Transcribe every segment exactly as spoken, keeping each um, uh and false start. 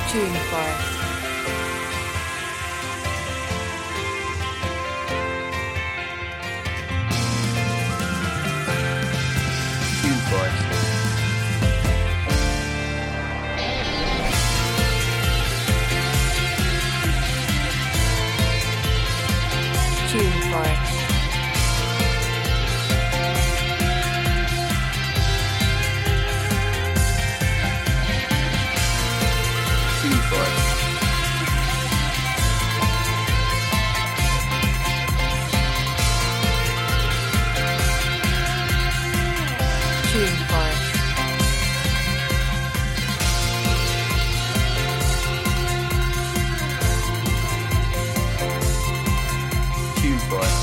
Tune Forest. Tune Forest. Tune Forest. Tune Forest. Tune Forest. Tune Forest.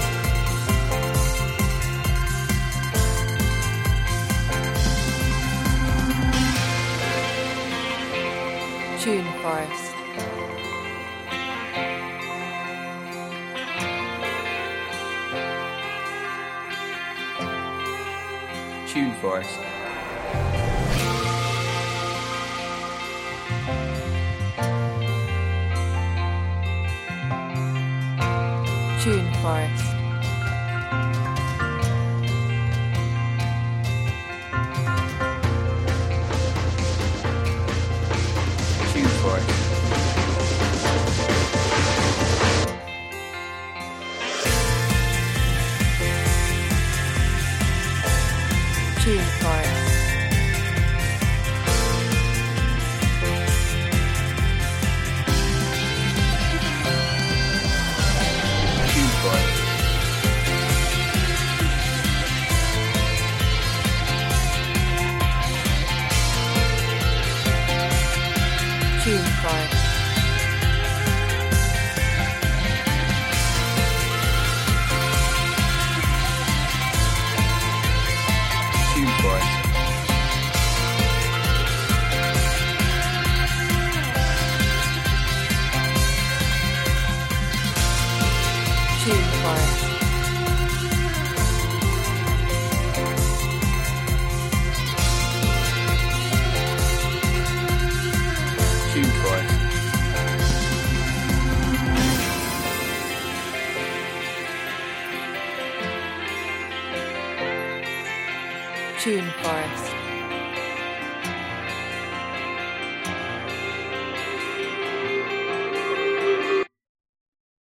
Tune Forest. Tune Forest. Tune Forest. Tune Forest. Tune Forest. Tune Forest. Tune Forest. Tune Forest. Tune Forest. Tune Forest. Tune Forest.